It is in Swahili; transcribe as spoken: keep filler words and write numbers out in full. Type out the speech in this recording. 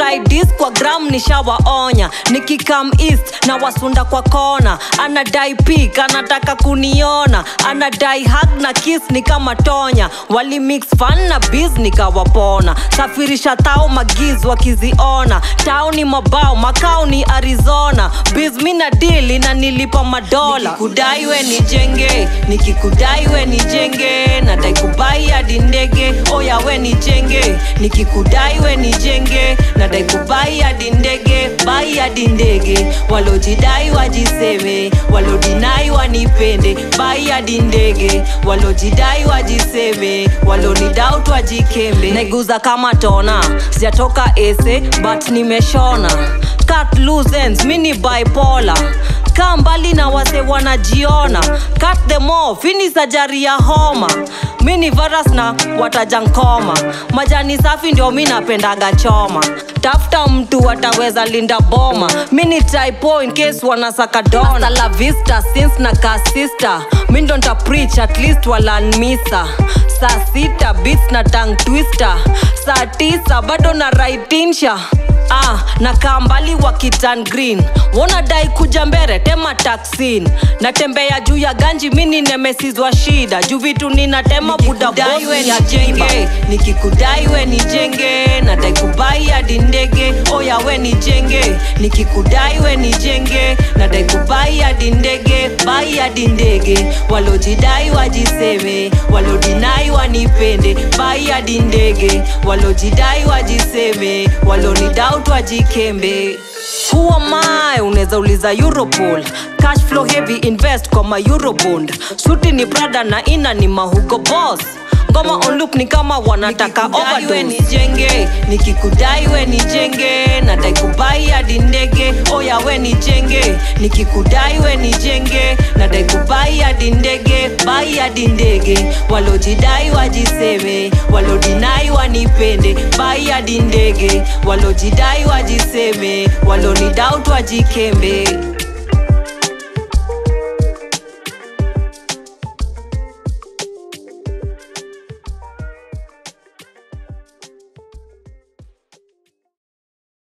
wakidai dis kwa gram nishawaonya. Nikikam east na wasunda kwa kona. Anadai pick anataka kuniona. Anadai hug na kiss ni kama tonya. Wali mix fun na biz nikawapona. Safirisha tao magiz wakiziona. Tao ni mabao makao ni Arizona. Biz mina deal ina nilipa madola. Nikikudai we nijenge, nikikudai we nijenge. Nadai kubai hadi ndege, oya we nijenge. Nikikudai we nijenge, nadai kubai hadi ndege, bai hadi ndege. Walojidai wajiseme, walodinai wanipende, bai hadi ndege. Walojidai wajiseme, walonidoubt wajikembe. Naiguza kama tona, sijatoka ese but nimeshona. Cut loose ends, mini bipolar. Kambali na wase wanajiona. Cut them off, ini sajari ya homa. Mini virus na watajankoma. Majani safi ndio mi napendaga choma. Tafuta mtu wataweza linda boma. Mini typo in case wanasaka dona. Hasta la vista since na kasista. Mi ndo nta preach at least walan misa. Saa sita beats na tongue twister. Saa tisa bado na raitinsha. Ah, na kambali wakitan green. Wona dai kuja mbere tema taksin. Natembea juu ya ganji mini nemesizwa shida. Juu vitu ninatema buda boss ya jenge. Nikikudai we nijenge. Nadai kubai hadi ndege, oya we nijenge. Nikikudai we nijenge. Nadai kubai hadi ndege, bai hadi ndege. Walojidai wajiseme, walodinai wanipende, bai hadi ndege. Walojidai wajiseme, walonidoubt wajikembe. Who am I? Uneza uliza Europol. Cash flow heavy invest kwa ma Eurobond. Suti ni Prada na ina ni mahugo boss. Ngoma on loop ni kama wanataka overdose. We nijenge, nikikudai we nijenge. Nadai kubai hadi ndege, oya we nijenge. Nikikudai we nijenge. Nadai kubai hadi ndege, bai hadi ndege. Walojidai wajiseme, walodinai wanipende, bai hadi ndege. Walojidai wajiseme, walonidoubt wajikembe.